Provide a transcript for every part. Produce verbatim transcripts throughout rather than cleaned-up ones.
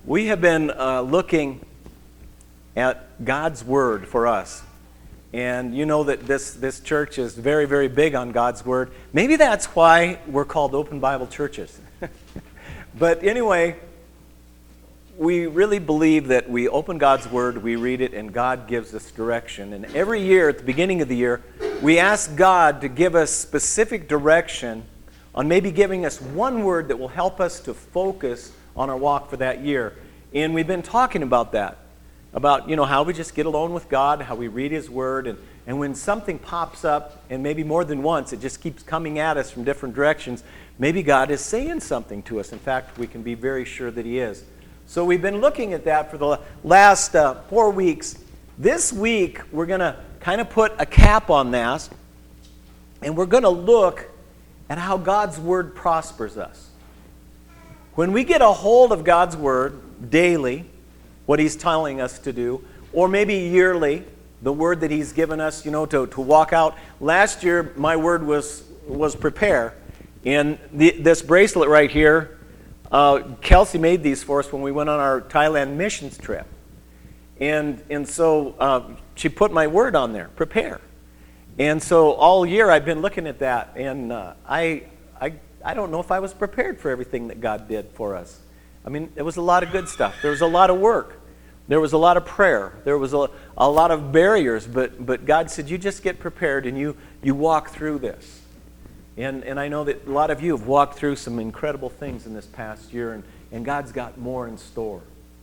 We have been uh, looking at God's Word for us. And you know that this, this church is very, very big on God's Word. Maybe that's why we're called Open Bible Churches. But anyway, we really believe that we open God's Word, we read it, and God gives us direction. And every year, at the beginning of the year, we ask God to give us specific direction on maybe giving us one word that will help us to focus on our walk for that year. And we've been talking about that, about, you know, how we just get alone with God, how we read His Word, and, and when something pops up, and maybe more than once, it just keeps coming at us from different directions, maybe God is saying something to us. In fact, we can be very sure that He is. So we've been looking at that for the last uh, four weeks. This week, we're going to kind of put a cap on that, and we're going to look at how God's Word prospers us. When we get a hold of God's Word daily, what He's telling us to do, or maybe yearly, the word that He's given us, you know, to, to walk out. Last year, my word was was prepare. And the, this bracelet right here, uh, Kelsey made these for us when we went on our Thailand missions trip. And, and so uh, she put my word on there, prepare. And so all year I've been looking at that, and uh, I, I, I don't know if I was prepared for everything that God did for us. I mean, it was a lot of good stuff. There was a lot of work. There was a lot of prayer. There was a, a lot of barriers, but, but God said, you just get prepared and you, you walk through this. And, and I know that a lot of you have walked through some incredible things in this past year, and, and God's got more in store.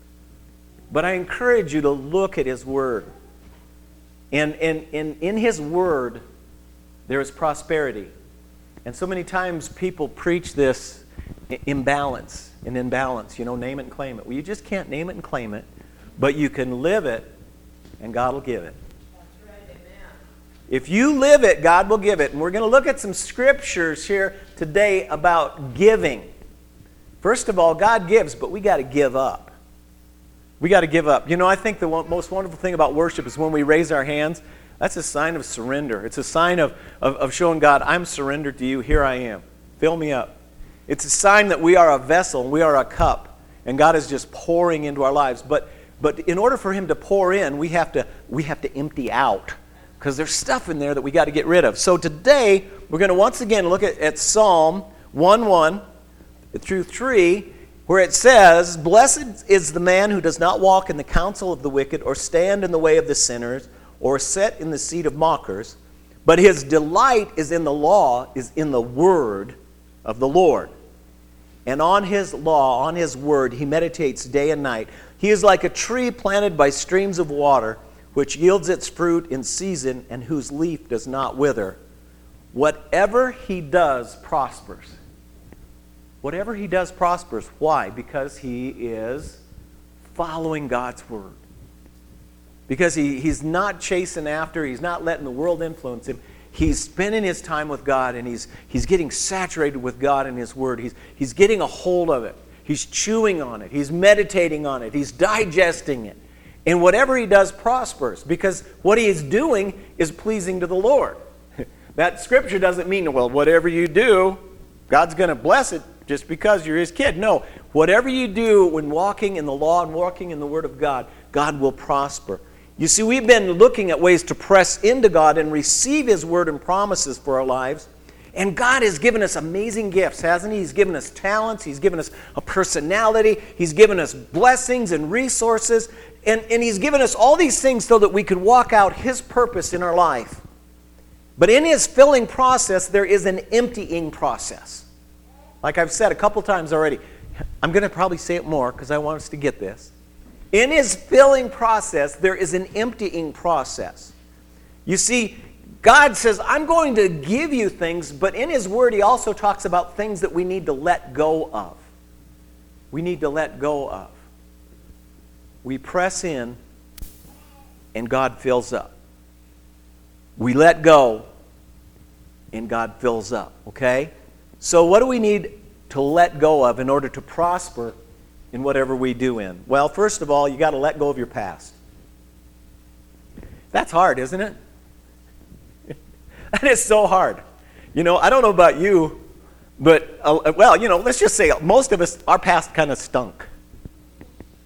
But I encourage you to look at His Word. And, and, and in His Word, there is prosperity. And so many times people preach this imbalance and imbalance, you know, name it and claim it. Well, you just can't name it and claim it, but you can live it, and God will give it. That's right, amen. If you live it, God will give it. And we're going to look at some scriptures here today about giving. First of all, God gives, but we got to give up. We got to give up. You know, I think the most wonderful thing about worship is when we raise our hands. That's a sign of surrender. It's a sign of, of, of showing God, I'm surrendered to you. Here I am. Fill me up. It's a sign that we are a vessel, we are a cup, and God is just pouring into our lives. But but in order for Him to pour in, we have to we have to empty out, because there's stuff in there that we got to get rid of. So today we're going to once again look at, at Psalm one one through three, where it says, "Blessed is the man who does not walk in the counsel of the wicked, or stand in the way of the sinners, or sit in the seat of mockers, but his delight is in the law, is in the word of the Lord. And on His law, on His word, he meditates day and night. He is like a tree planted by streams of water, which yields its fruit in season, and whose leaf does not wither. Whatever he does prospers." Whatever he does prospers. Why? Because he is following God's word. Because he, he's not chasing after, he's not letting the world influence him. He's spending his time with God, and he's he's getting saturated with God and His Word. He's, he's getting a hold of it. He's chewing on it. He's meditating on it. He's digesting it. And whatever he does prospers, because what he is doing is pleasing to the Lord. That scripture doesn't mean, well, whatever you do, God's going to bless it just because you're His kid. No, whatever you do when walking in the law and walking in the Word of God, God will prosper. You see, we've been looking at ways to press into God and receive His Word and promises for our lives. And God has given us amazing gifts, hasn't He? He's given us talents. He's given us a personality. He's given us blessings and resources. And, and He's given us all these things so that we could walk out His purpose in our life. But in His filling process, there is an emptying process. Like I've said a couple times already. I'm going to probably say it more because I want us to get this. In His filling process, there is an emptying process. You see, God says, I'm going to give you things, but in His Word, He also talks about things that we need to let go of. We need to let go of. We press in, and God fills up. We let go, and God fills up. Okay? So what do we need to let go of in order to prosper in whatever we do in? Well, first of all, you got to let go of your past. That's hard, isn't it? That is so hard. You know, I don't know about you, but, uh, well, you know, let's just say most of us, our past kind of stunk.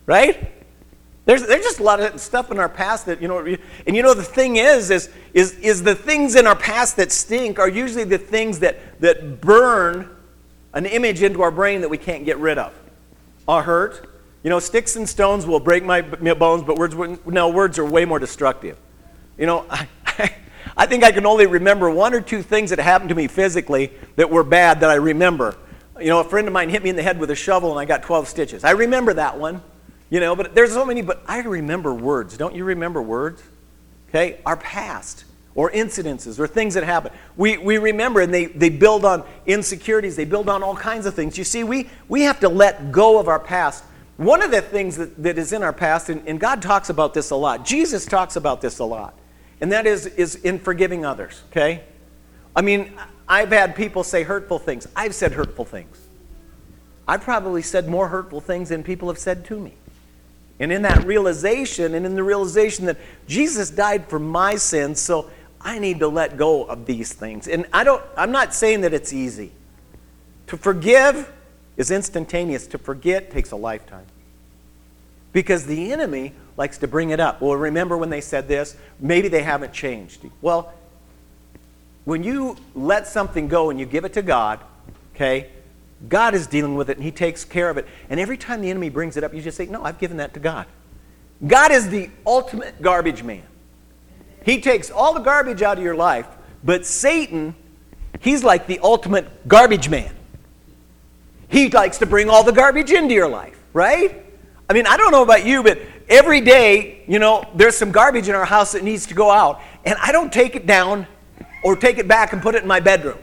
right? There's, there's just a lot of stuff in our past that, you know, and you know the thing is, is, is, is the things in our past that stink are usually the things that, that burn an image into our brain that we can't get rid of. A hurt. You know, sticks and stones will break my bones, but words, no, words are way more destructive. You know, I, I think I can only remember one or two things that happened to me physically that were bad that I remember. You know, a friend of mine hit me in the head with a shovel and I got twelve stitches. I remember that one. You know, but there's so many, but I remember words. Don't you remember words? Okay? Our past, or incidences, or things that happen. We, we remember, and they, they build on insecurities. They build on all kinds of things. You see, we, we have to let go of our past. One of the things that, that is in our past, and, and God talks about this a lot. Jesus talks about this a lot. And that is, is in forgiving others, okay? I mean, I've had people say hurtful things. I've said hurtful things. I've probably said more hurtful things than people have said to me. And in that realization, and in the realization that Jesus died for my sins, so I need to let go of these things. And I don't, I'm not saying that it's easy. To forgive is instantaneous. To forget takes a lifetime. Because the enemy likes to bring it up. Well, remember when they said this? Maybe they haven't changed. Well, when you let something go and you give it to God, okay, God is dealing with it, and he takes care of it. And every time the enemy brings it up, you just say, no, I've given that to God. God is the ultimate garbage man. He takes all the garbage out of your life, but Satan, he's like the ultimate garbage man. He likes to bring all the garbage into your life, right? I mean, I don't know about you, but every day, you know, there's some garbage in our house that needs to go out, and I don't take it down or take it back and put it in my bedroom.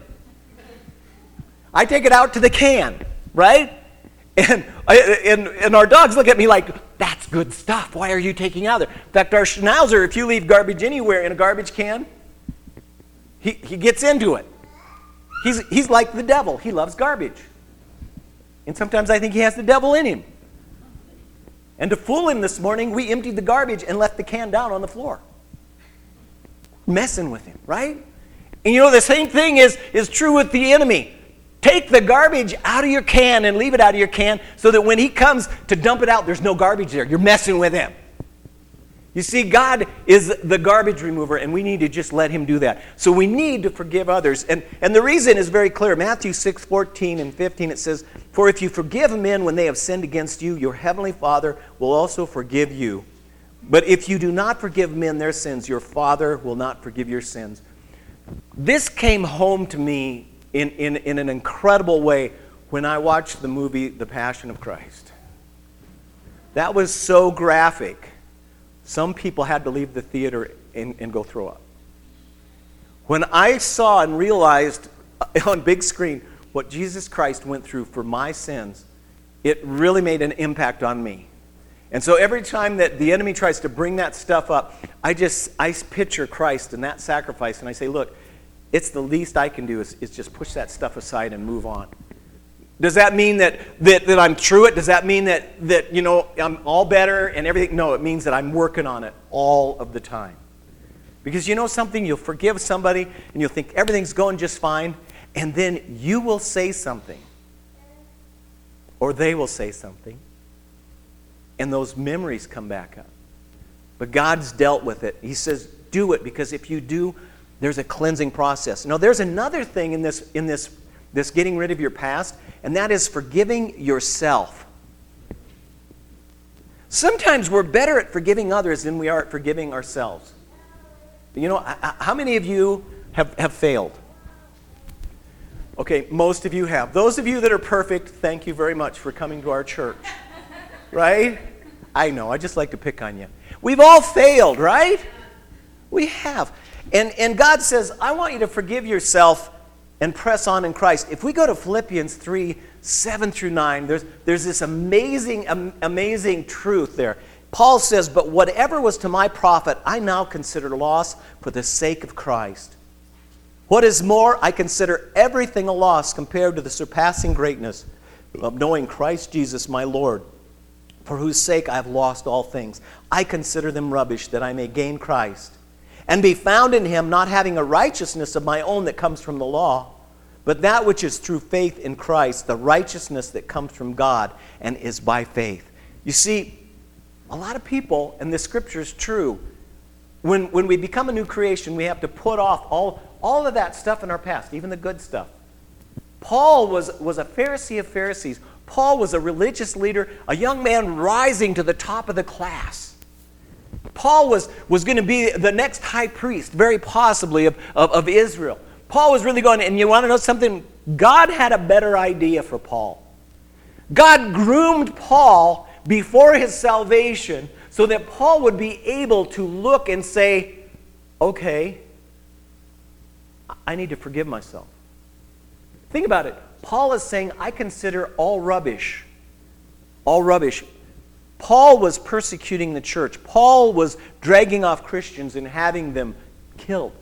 I take it out to the can, right? And, and, and our dogs look at me like, that's good stuff. Why are you taking it out there? In fact, our Schnauzer, if you leave garbage anywhere in a garbage can, he, he gets into it. He's, he's like the devil. He loves garbage. And sometimes I think he has the devil in him. And to fool him this morning, we emptied the garbage and left the can down on the floor. Messing with him, right? And you know, the same thing is, is true with the enemy. Take the garbage out of your can and leave it out of your can so that when he comes to dump it out, there's no garbage there. You're messing with him. You see, God is the garbage remover, and we need to just let him do that. So we need to forgive others. And, and the reason is very clear. Matthew six, fourteen and fifteen, it says, for if you forgive men when they have sinned against you, your heavenly Father will also forgive you. But if you do not forgive men their sins, your Father will not forgive your sins. This came home to me in, in, in an incredible way when I watched the movie The Passion of Christ. That was so graphic. Some people had to leave the theater and, and go throw up. When I saw and realized on big screen what Jesus Christ went through for my sins, it really made an impact on me. And so every time that the enemy tries to bring that stuff up, I just, I picture Christ and that sacrifice, and I say, look, it's the least I can do is, is just push that stuff aside and move on. Does that mean that, that, that I'm through it? Does that mean that, that, you know, I'm all better and everything? No, it means that I'm working on it all of the time. Because you know something? You'll forgive somebody and you'll think everything's going just fine, and then you will say something. Or they will say something. And those memories come back up. But God's dealt with it. He says, do it, because if you do, there's a cleansing process. Now, there's another thing in this, in this, this getting rid of your past, and that is forgiving yourself. Sometimes we're better at forgiving others than we are at forgiving ourselves. You know, how many of you have, have failed? Okay, most of you have. Those of you that are perfect, thank you very much for coming to our church. Right? I know, I just like to pick on you. We've all failed, right? We have. And, and God says, I want you to forgive yourself and press on in Christ. If we go to Philippians three, seven through nine, there's, there's this amazing, um, amazing truth there. Paul says, but whatever was to my profit, I now consider loss for the sake of Christ. What is more, I consider everything a loss compared to the surpassing greatness of knowing Christ Jesus my Lord, for whose sake I have lost all things. I consider them rubbish, that I may gain Christ, and be found in him, not having a righteousness of my own that comes from the law, but that which is through faith in Christ, the righteousness that comes from God and is by faith. You see, a lot of people, and the scripture is true, when, when we become a new creation, we have to put off all, all of that stuff in our past, even the good stuff. Paul was, was a Pharisee of Pharisees. Paul was a religious leader, a young man rising to the top of the class. Paul was, was going to be the next high priest, very possibly, of, of, of Israel. Paul was really going, and you want to know something? God had a better idea for Paul. God groomed Paul before his salvation so that Paul would be able to look and say, okay, I need to forgive myself. Think about it. Paul is saying, I consider all rubbish. All rubbish. Paul was persecuting the church. Paul was dragging off Christians and having them killed.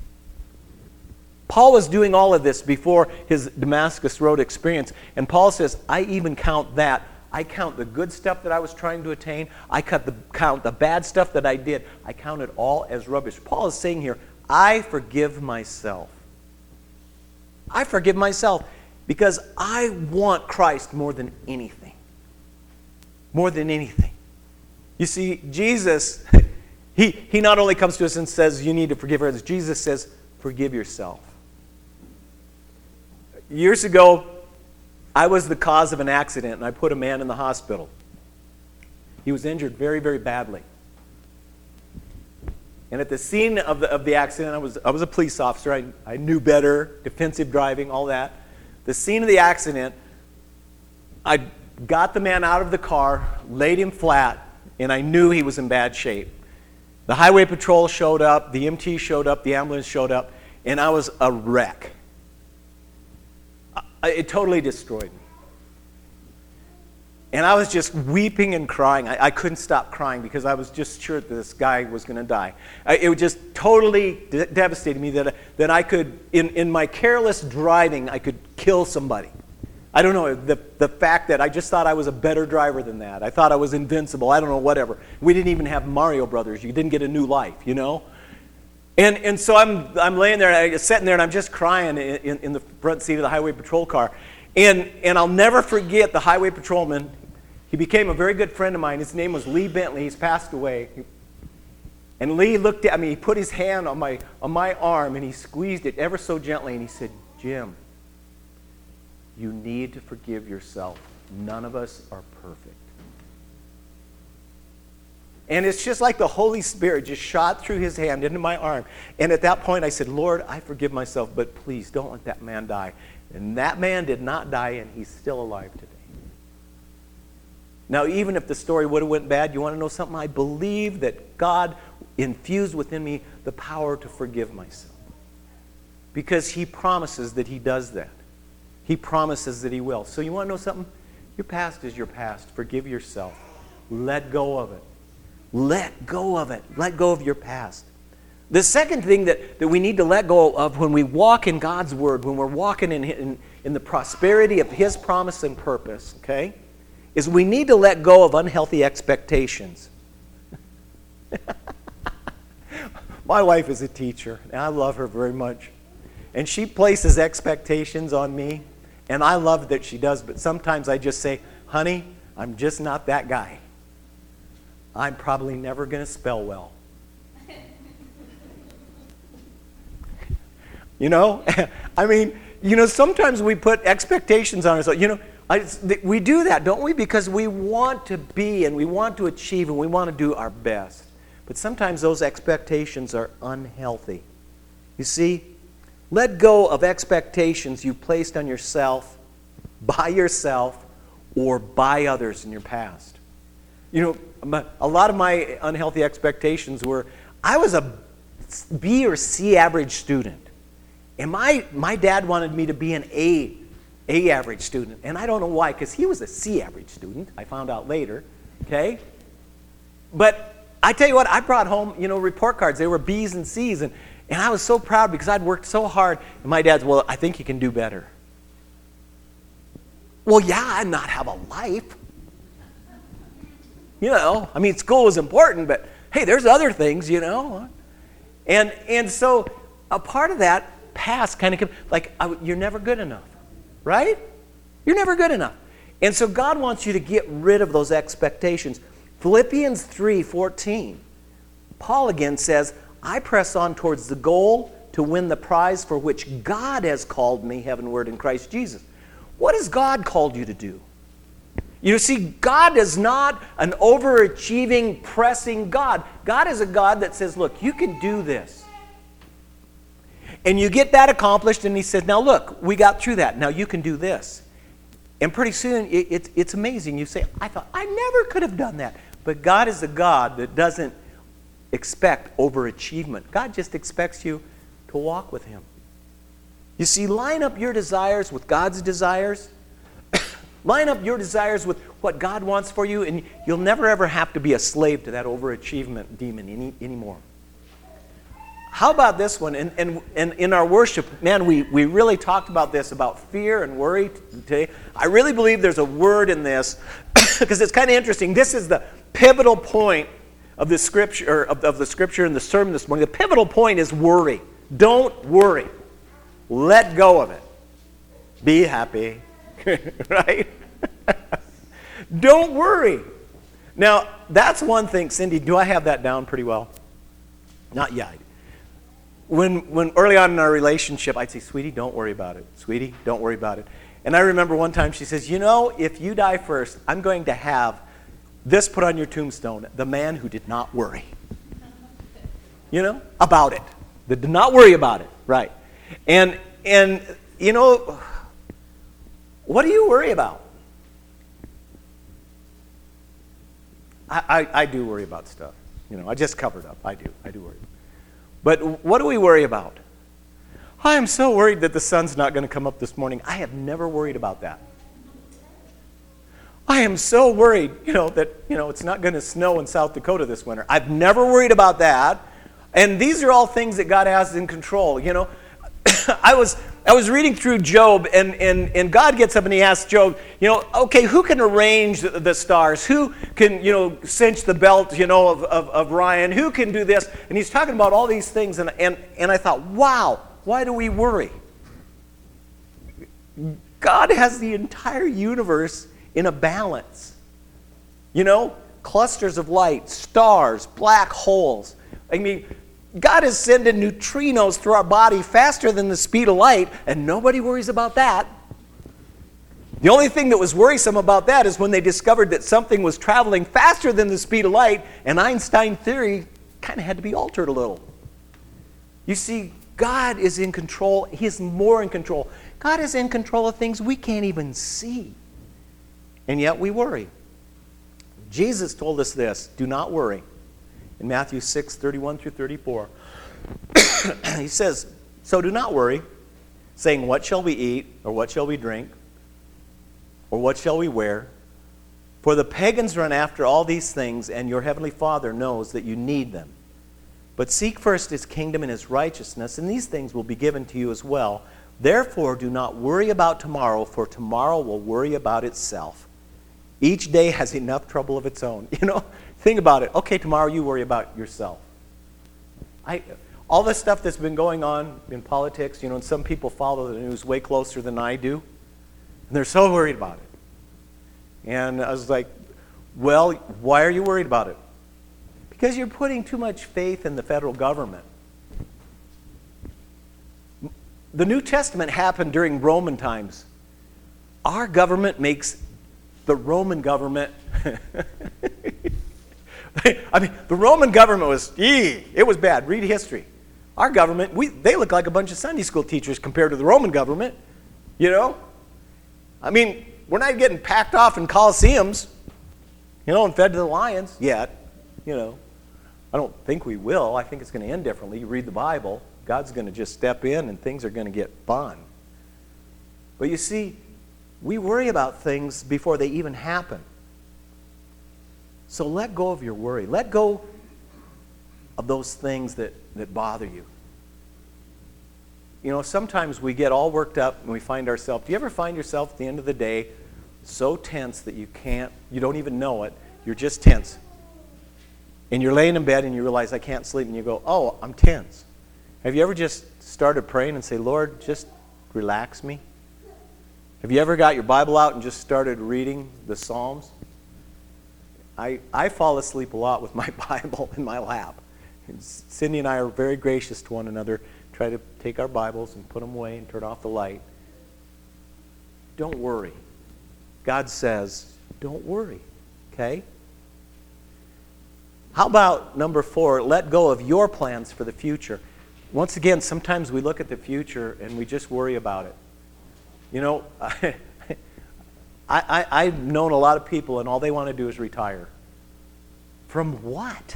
Paul was doing all of this before his Damascus Road experience. And Paul says, I even count that. I count the good stuff that I was trying to attain. I count the, count the bad stuff that I did. I count it all as rubbish. Paul is saying here, I forgive myself. I forgive myself because I want Christ more than anything. More than anything. You see, Jesus, he, he not only comes to us and says, you need to forgive others. Jesus says, forgive yourself. Years ago, I was the cause of an accident, and I put a man in the hospital. He was injured very, very badly. And at the scene of the, of the accident, I was, I was a police officer. I, I knew better, defensive driving, all that. The scene of the accident, I got the man out of the car, laid him flat, and I knew he was in bad shape. The highway patrol showed up, the E M T showed up, the ambulance showed up, and I was a wreck. I, it totally destroyed me. And I was just weeping and crying. I, I couldn't stop crying because I was just sure that this guy was going to die. I, it just totally de- devastated me that, that I could, in, in my careless driving, I could kill somebody. I don't know, the, the fact that I just thought I was a better driver than that. I thought I was invincible. I don't know, whatever. We didn't even have Mario Brothers. You didn't get a new life, you know? And and so I'm I'm laying there, I'm sitting there, and I'm just crying in, in, in the front seat of the highway patrol car. And and I'll never forget the highway patrolman. He became a very good friend of mine. His name was Lee Bentley. He's passed away. And Lee looked at me. He put his hand on my on my arm, and he squeezed it ever so gently, and he said, Jim, you need to forgive yourself. None of us are perfect. And it's just like the Holy Spirit just shot through his hand into my arm. And at that point I said, Lord, I forgive myself, but please don't let that man die. And that man did not die, and he's still alive today. Now, even if the story would have went bad, you want to know something? I believe that God infused within me the power to forgive myself. Because he promises that he does that. He promises that he will. So you want to know something? Your past is your past. Forgive yourself. Let go of it. Let go of it. Let go of your past. The second thing that, that we need to let go of when we walk in God's Word, when we're walking in, in, in the prosperity of his promise and purpose, okay, is we need to let go of unhealthy expectations. My wife is a teacher, and I love her very much. And she places expectations on me, and I love that she does, but sometimes I just say, honey, I'm just not that guy. I'm probably never going to spell well. You know? I mean, you know, sometimes we put expectations on ourselves. You know, I, we do that, don't we? Because we want to be and we want to achieve and we want to do our best. But sometimes those expectations are unhealthy. You see, let go of expectations you placed on yourself, by yourself, or by others in your past. You know, a lot of my unhealthy expectations were, I was a B or C average student. And my, my dad wanted me to be an A, A average student. And I don't know why, because he was a C average student. I found out later, okay? But I tell you what, I brought home, you know, report cards. They were B's and C's. And, and I was so proud because I'd worked so hard. And my dad's, well, I think you can do better. Well, yeah, I'd not have a life. You know, I mean, school was important, but hey, there's other things, you know. And and so a part of that past kind of, like, I, you're never good enough, right? You're never good enough. And so God wants you to get rid of those expectations. Philippians three fourteen. Paul again says, I press on towards the goal to win the prize for which God has called me heavenward in Christ Jesus. What has God called you to do? You see, God is not an overachieving, pressing God. God is a God that says, look, you can do this. And you get that accomplished, and he says, now look, we got through that. Now you can do this. And pretty soon, it, it, it's amazing. You say, I thought, I never could have done that. But God is a God that doesn't expect overachievement. God just expects you to walk with him. You see, line up your desires with God's desires. Line up your desires with what God wants for you, and you'll never ever have to be a slave to that overachievement demon any, anymore. How about this one? And, and, and in our worship, man, we, we really talked about this, about fear and worry today. I really believe there's a word in this, because it's kind of interesting. This is the pivotal point of the scripture, of, of the scripture in the sermon this morning. The pivotal point is worry. Don't worry. Let go of it. Be happy. Right? Don't worry. Now, that's one thing. Cindy, do I have that down pretty well? Not yet. When, when early on in our relationship, I'd say, sweetie, don't worry about it. Sweetie, don't worry about it. And I remember one time she says, you know, if you die first, I'm going to have this put on your tombstone, the man who did not worry. You know, about it. That did not worry about it. Right. And, and you know, what do you worry about? I, I, I do worry about stuff. You know, I just covered up. I do. I do worry. But what do we worry about? I am so worried that the sun's not going to come up this morning. I have never worried about that. I am so worried, you know, that, you know, it's not going to snow in South Dakota this winter. I've never worried about that. And these are all things that God has in control, you know. I was I was reading through Job, and, and, and God gets up and he asks Job, you know, okay, who can arrange the, the stars? Who can, you know, cinch the belt, you know, of, of, of Ryan? Who can do this? And he's talking about all these things, and, and, and I thought, wow, why do we worry? God has the entire universe in a balance. You know, clusters of light, stars, black holes. I mean, God is sending neutrinos through our body faster than the speed of light, and nobody worries about that. The only thing that was worrisome about that is when they discovered that something was traveling faster than the speed of light, and Einstein's theory kind of had to be altered a little. You see, God is in control. He is more in control. God is in control of things we can't even see, and yet we worry. Jesus told us this, do not worry. In Matthew six, thirty-one through thirty-four, he says, so do not worry, saying, what shall we eat, or what shall we drink, or what shall we wear? For the pagans run after all these things, and your heavenly Father knows that you need them. But seek first his kingdom and his righteousness, and these things will be given to you as well. Therefore, do not worry about tomorrow, for tomorrow will worry about itself. Each day has enough trouble of its own. You know, think about it. Okay, tomorrow you worry about yourself. I, all this stuff that's been going on in politics, you know, and some people follow the news way closer than I do, and they're so worried about it. And I was like, well, why are you worried about it? Because you're putting too much faith in the federal government. The New Testament happened during Roman times. Our government makes the Roman government... I mean, the Roman government was, ee, it was bad. Read history. Our government, we, they look like a bunch of Sunday school teachers compared to the Roman government, you know? I mean, we're not getting packed off in coliseums, you know, and fed to the lions yet, you know. I don't think we will. I think it's going to end differently. You read the Bible, God's going to just step in and things are going to get fun. But you see, we worry about things before they even happen. So let go of your worry. Let go of those things that, that bother you. You know, sometimes we get all worked up and we find ourselves, do you ever find yourself at the end of the day so tense that you can't, you don't even know it, you're just tense. And you're laying in bed and you realize, I can't sleep, and you go, oh, I'm tense. Have you ever just started praying and say, Lord, just relax me? Have you ever got your Bible out and just started reading the Psalms? I, I fall asleep a lot with my Bible in my lap. And Cindy and I are very gracious to one another, try to take our Bibles and put them away and turn off the light. Don't worry. God says, don't worry, okay? How about number four, let go of your plans for the future. Once again, sometimes we look at the future and we just worry about it. You know, I, I, I've known a lot of people and all they want to do is retire. From what?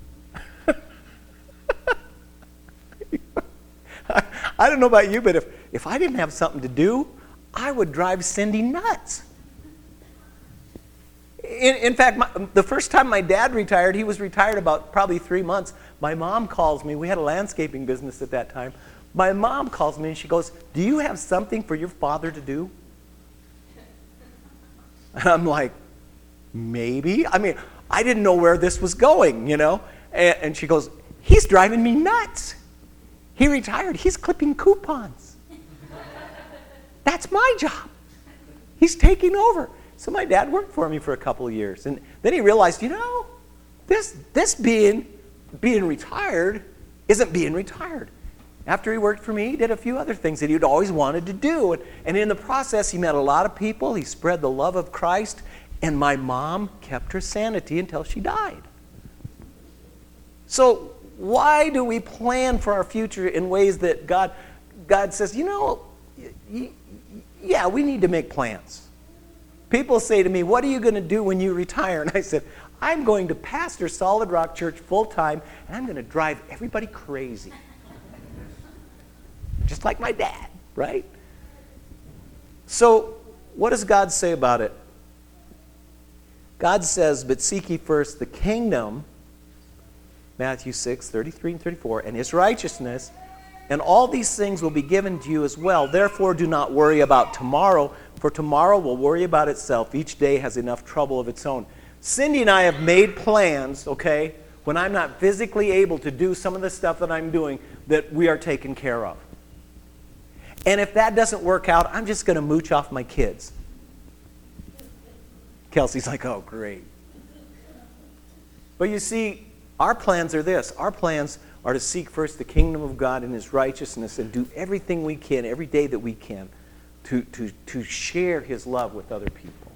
I, I don't know about you, but if, if I didn't have something to do, I would drive Cindy nuts. In, in fact, my, the first time my dad retired, he was retired about probably three months. My mom calls me. We had a landscaping business at that time. My mom calls me and she goes, do you have something for your father to do? And I'm like, maybe. I mean, I didn't know where this was going, you know. And, and she goes, he's driving me nuts. He retired. He's clipping coupons. That's my job. He's taking over. So my dad worked for me for a couple of years. And then he realized, you know, this, this being, being retired isn't being retired. After he worked for me, he did a few other things that he'd always wanted to do. And, and in the process, he met a lot of people. He spread the love of Christ. And my mom kept her sanity until she died. So why do we plan for our future in ways that God, God says, you know, y- yeah, we need to make plans. People say to me, what are you going to do when you retire? And I said, I'm going to pastor Solid Rock Church full time, and I'm going to drive everybody crazy. Just like my dad, right? So what does God say about it? God says, but seek ye first the kingdom, Matthew six, thirty-three and thirty-four, and his righteousness, and all these things will be given to you as well. Therefore, do not worry about tomorrow, for tomorrow will worry about itself. Each day has enough trouble of its own. Cindy and I have made plans, okay, when I'm not physically able to do some of the stuff that I'm doing, that we are taken care of. And if that doesn't work out, I'm just going to mooch off my kids. Kelsey's like, oh, great. But you see, our plans are this. Our plans are to seek first the kingdom of God and his righteousness and do everything we can, every day that we can, to, to, to share his love with other people.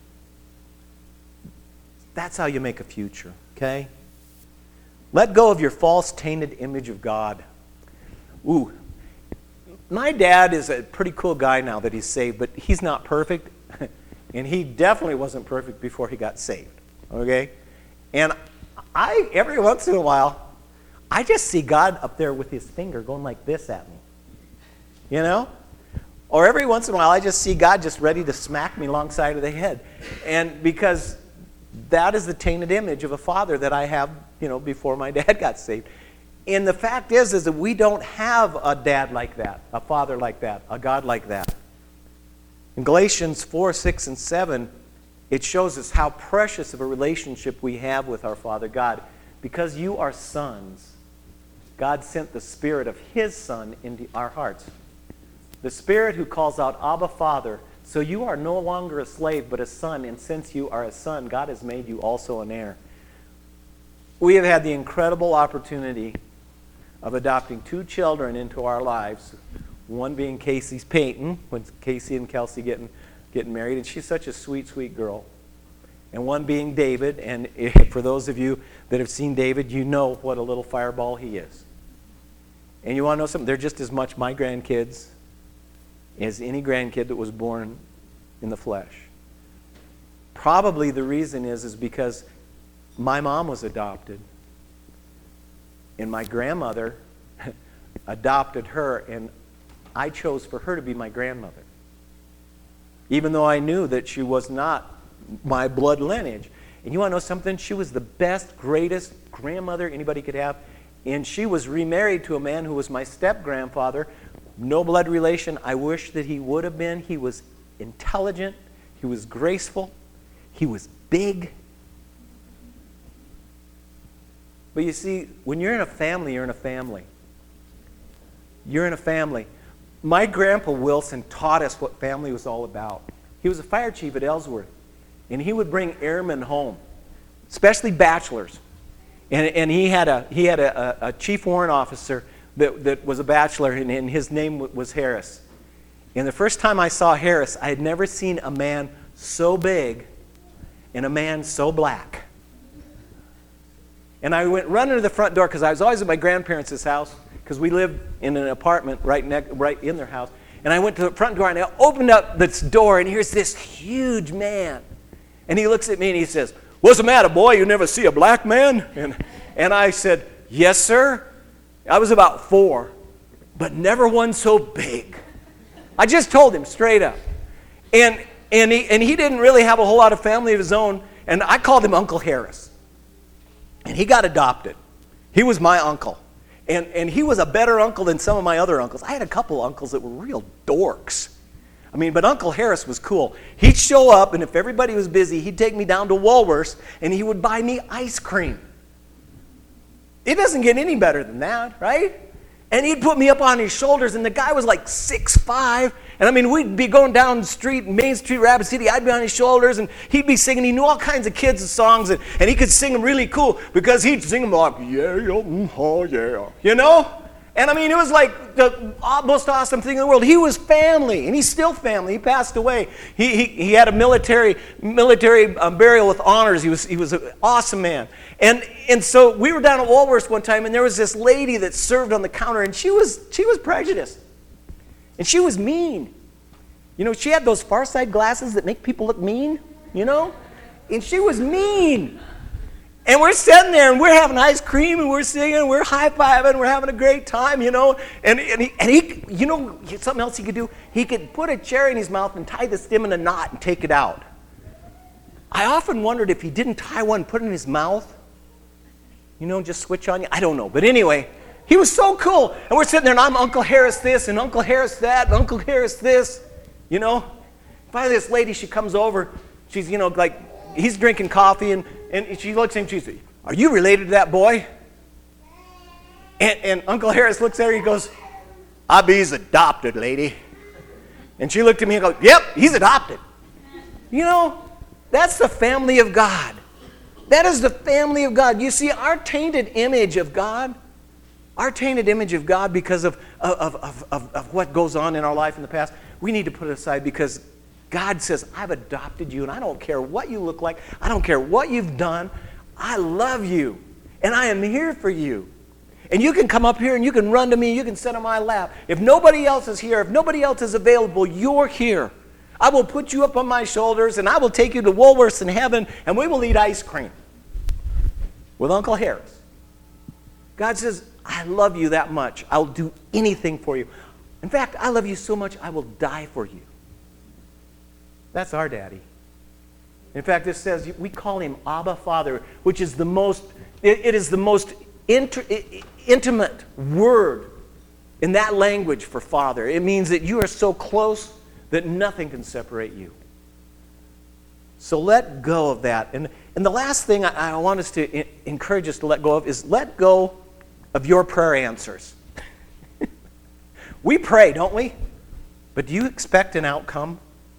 That's how you make a future, okay? Let go of your false, tainted image of God. Ooh. My dad is a pretty cool guy now that he's saved, but he's not perfect. And he definitely wasn't perfect before he got saved, okay? And I, every once in a while, I just see God up there with his finger going like this at me, you know? Or every once in a while, I just see God just ready to smack me alongside of the head. And because that is the tainted image of a father that I have, you know, before my dad got saved. And the fact is, is that we don't have a dad like that, a father like that, a God like that. In Galatians four, six, and seven, it shows us how precious of a relationship we have with our Father God. Because you are sons, God sent the Spirit of his Son into our hearts. The Spirit who calls out, Abba, Father. So you are no longer a slave, but a son. And since you are a son, God has made you also an heir. We have had the incredible opportunity of adopting two children into our lives. One being Casey's Peyton, when Casey and Kelsey getting getting married, and she's such a sweet, sweet girl. And one being David, and for those of you that have seen David, you know what a little fireball he is. And you want to know something? They're just as much my grandkids as any grandkid that was born in the flesh. Probably the reason is, is because my mom was adopted, and my grandmother adopted her, and I chose for her to be my grandmother, even though I knew that she was not my blood lineage. And you want to know something? She was the best, greatest grandmother anybody could have. And she was remarried to a man who was my step-grandfather. No blood relation. I wish that he would have been. He was intelligent. He was graceful. He was big. But you see, when you're in a family, you're in a family. You're in a family. My grandpa Wilson taught us what family was all about. He was a fire chief at Ellsworth, and he would bring airmen home. especially bachelors. And, and he had a he had a, a chief warrant officer that, that was a bachelor, and, and his name was Harris. And the first time I saw Harris, I had never seen a man so big and a man so black. And I went running to the front door because I was always at my grandparents' house because we lived in an apartment right, ne- right in their house. And I went to the front door and I opened up this door, and here's this huge man. And he looks at me and he says, "What's the matter, boy? You never see a black man?" And, and I said, "Yes, sir." I was about four, but never one so big. I just told him straight up. And, and, he, and he didn't really have a whole lot of family of his own, and I called him Uncle Harris. And he got adopted. He was my uncle. And, and he was a better uncle than some of my other uncles. I had a couple uncles that were real dorks. I mean, but Uncle Harris was cool. He'd show up, and if everybody was busy, he'd take me down to Woolworth's, and he would buy me ice cream. It doesn't get any better than that, right? And he'd put me up on his shoulders, and the guy was like six five. And I mean, we'd be going down the street, Main Street, Rapid City. I'd be on his shoulders, and he'd be singing. He knew all kinds of kids' songs, and, and he could sing them really cool because he'd sing them like, yeah, yeah, oh, yeah. You know? And I mean, it was like the most awesome thing in the world. He was family, and he's still family. He passed away. He he, he had a military military um, burial with honors. He was he was an awesome man. And and so we were down at Woolworth's one time, and there was this lady that served on the counter, and she was she was prejudiced, and she was mean. You know, she had those Far Side glasses that make people look mean. You know, and she was mean. And we're sitting there, and we're having ice cream, and we're singing, and we're high-fiving, we're having a great time, you know. And, and, he, and he, you know, something else he could do? He could put a cherry in his mouth and tie the stem in a knot and take it out. I often wondered if he didn't tie one, put it in his mouth, you know, just switch on you. I don't know. But anyway, he was so cool. And we're sitting there, and I'm Uncle Harris this, and Uncle Harris that, and Uncle Harris this, you know. Finally, this lady, she comes over. She's, you know, like, he's drinking coffee, and And she looks at him, she says, "Are you related to that boy?" And, and Uncle Harris looks at her, he goes, "I be he's adopted, lady." And she looked at me and goes, "Yep, he's adopted." You know, that's the family of God. That is the family of God. You see, our tainted image of God, our tainted image of God because of, of, of, of, of what goes on in our life in the past, we need to put it aside because God says, "I've adopted you, and I don't care what you look like. I don't care what you've done. I love you, and I am here for you. And you can come up here, and you can run to me. You can sit on my lap. If nobody else is here, if nobody else is available, you're here. I will put you up on my shoulders, and I will take you to Woolworth's in heaven, and we will eat ice cream with Uncle Harris." God says, "I love you that much. I'll do anything for you. In fact, I love you so much, I will die for you." That's our daddy. In fact, it says we call him Abba Father, which is the most, it, it is the most inter, intimate word in that language for father. It means that you are so close that nothing can separate you. So let go of that. And, and the last thing I, I want us to I- encourage us to let go of is let go of your prayer answers. We pray, don't we? But do you expect an outcome?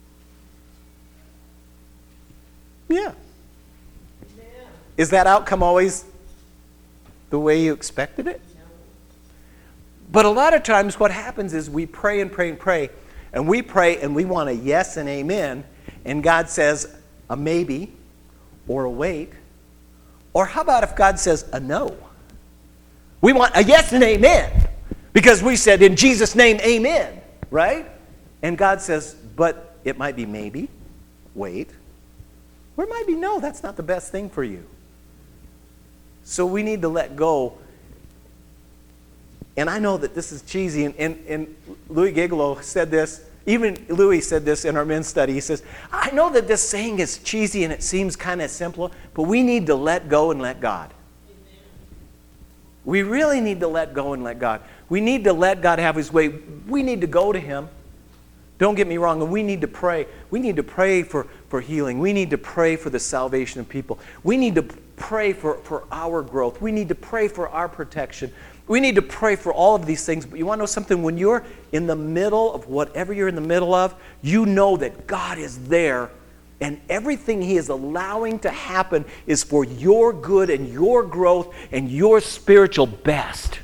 Yeah. Is that outcome always the way you expected it? But a lot of times what happens is we pray and pray and pray, and we pray and we want a yes and amen, and God says a maybe or a wait. Or how about if God says a no? We want a yes and amen because we said in Jesus' name, amen, right? And God says, but it might be maybe, wait. Or it might be, no, that's not the best thing for you. So we need to let go. And I know that this is cheesy, and, and, and Louis Gigolo said this. Even Louis said this in our men's study. He says, I know that this saying is cheesy and it seems kind of simple, but we need to let go and let God. Amen. We really need to let go and let God. We need to let God have his way. We need to go to him. Don't get me wrong, and we need to pray. We need to pray for, for healing. We need to pray for the salvation of people. We need to pray for, for our growth. We need to pray for our protection. We need to pray for all of these things. But you want to know something? When you're in the middle of whatever you're in the middle of, you know that God is there And everything He is allowing to happen is for your good and your growth and your spiritual best.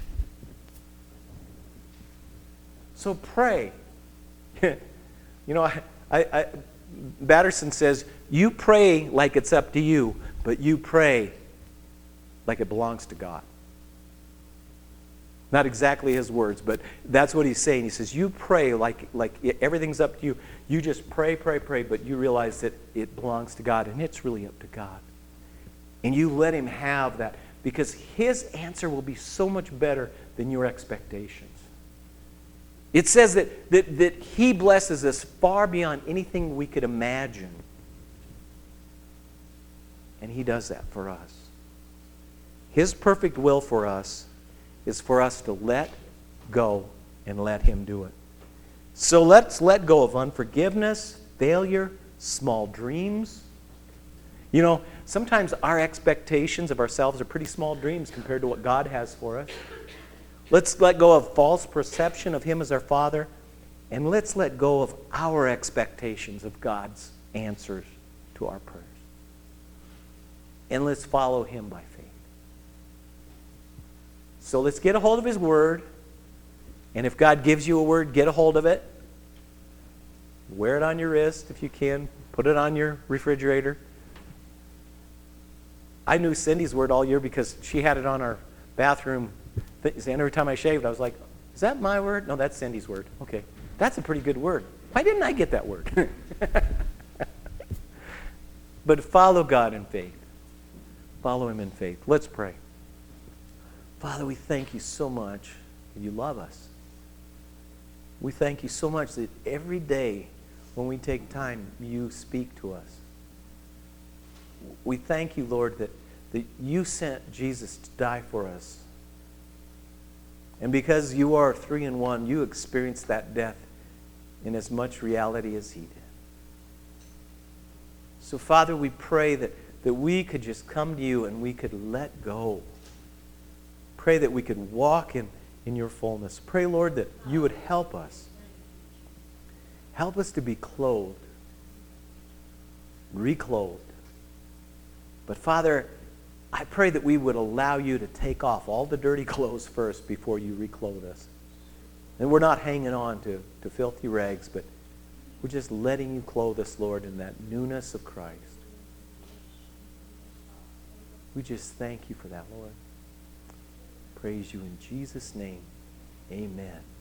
So pray. You know, I, I, I, Batterson says, you pray like it's up to you, but you pray like it belongs to God. Not exactly his words, but that's what he's saying. He says, you pray like, like everything's up to you. You just pray, pray, pray, but you realize that it belongs to God, and it's really up to God. And you let Him have that, because His answer will be so much better than your expectations. It says that, that, that He blesses us far beyond anything we could imagine. And He does that for us. His perfect will for us is for us to let go and let Him do it. So let's let go of unforgiveness, failure, small dreams. You know, sometimes our expectations of ourselves are pretty small dreams compared to what God has for us. Let's let go of false perception of Him as our Father, and let's let go of our expectations of God's answers to our prayers. And let's follow Him by faith. So let's get a hold of His Word, and if God gives you a word, get a hold of it. Wear it on your wrist if you can. Put it on your refrigerator. I knew Cindy's word all year because she had it on our bathroom. And every time I shaved, I was like, is that my word? No, that's Cindy's word. Okay, that's a pretty good word. Why didn't I get that word? But follow God in faith. Follow Him in faith. Let's pray. Father, we thank You so much that You love us. We thank You so much that every day when we take time, You speak to us. We thank You, Lord, that, that You sent Jesus to die for us. And because You are three in one, You experienced that death in as much reality as He did. So, Father, we pray that, that we could just come to You and we could let go. Pray that we could walk in, in Your fullness. Pray, Lord, that You would help us. Help us to be clothed, reclothed. But Father, I pray that we would allow You to take off all the dirty clothes first before You reclothe us. And we're not hanging on to, to filthy rags, but we're just letting You clothe us, Lord, in that newness of Christ. We just thank You for that, Lord. Praise You in Jesus' name. Amen.